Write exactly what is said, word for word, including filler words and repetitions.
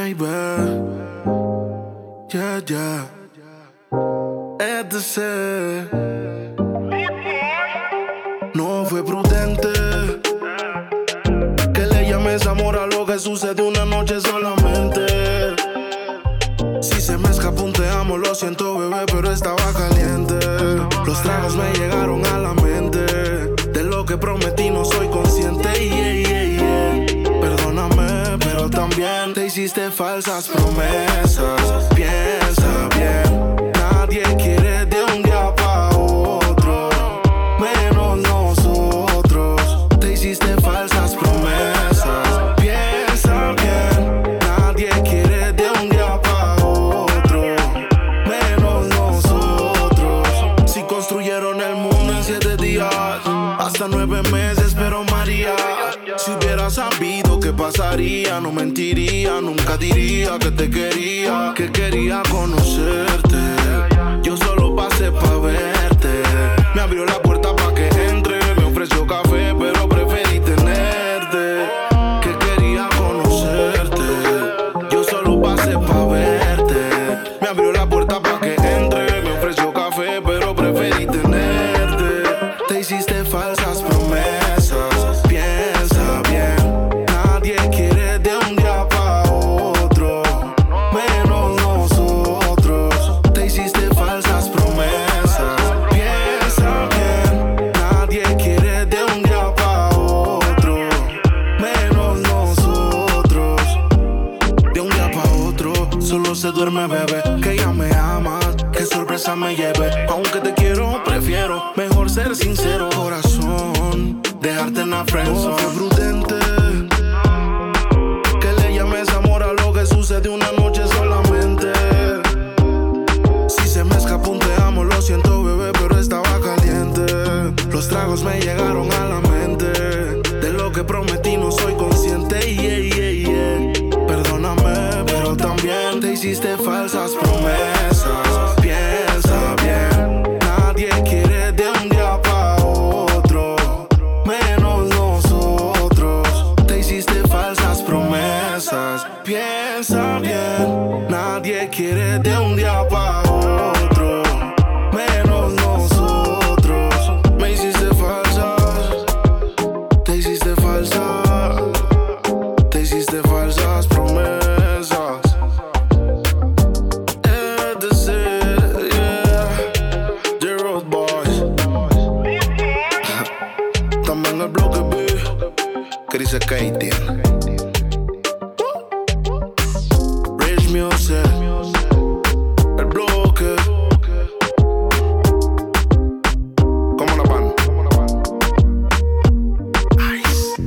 baby. Yeah, yeah. etc. No fue prudente que le llames amor a lo que sucede una noche solamente. Si se me escapó un te amo, lo siento, bebé, pero estaba caliente. Los tragos me llegaron a la mente. De lo que prometí no soy consciente. Yeah, yeah, yeah. Perdóname, pero también te hiciste falsas promesas. Piensa bien, nadie quiere de un día pa' otro, menos nosotros. Te hiciste falsas promesas. Piensa bien, nadie quiere de un día pa' otro, menos nosotros. Si construyeron el mundo en siete días, hasta nueve meses, pero María, si hubiera sabido qué pasaría, no mentiría, nunca diría que te quería, que quería conocerte. Yo solo pasé pa' verte. Me abrió la puerta pa' que entre, me ofreció café, pero preferí tenerte. Que quería conocerte. Yo solo pasé pa' verte. Me abrió la puerta pa' que entre, me ofreció café, pero preferí tenerte. Te hiciste falsas promesas. Piensa bien, nadie quiere de un día pa' otro, menos nosotros. Te hiciste falsas promesas. Piensa bien, nadie quiere de un día pa' otro, menos nosotros. De un día pa' otro, solo se duerme, bebé, que ya me amas, qué sorpresa me lleve. Aunque te quiero, prefiero mejor ser sincero. Corazón, dejarte en la friendzone. No fue prudente que le llames amor a lo que sucede una noche solamente. Si se me escapó un te amo, lo siento, bebé, pero estaba caliente. Los tragos me llegaron a la mente. De lo que prometí no soy consciente. Yeah, yeah, yeah. Perdóname, pero también te hiciste falsas promesas. Piensa bien, nadie quiere de un día pa' otro, menos nosotros. Te hiciste falsas promesas. Piensa bien, nadie quiere de un día pa' otro, menos nosotros. Me hiciste falsas, te hiciste falsas, te hiciste falsas promesas. etc. Yeah, The Road Boys. También el bloque B, que dice Katie. Rich Music, el bloque. ¿Cómo la van? Ice.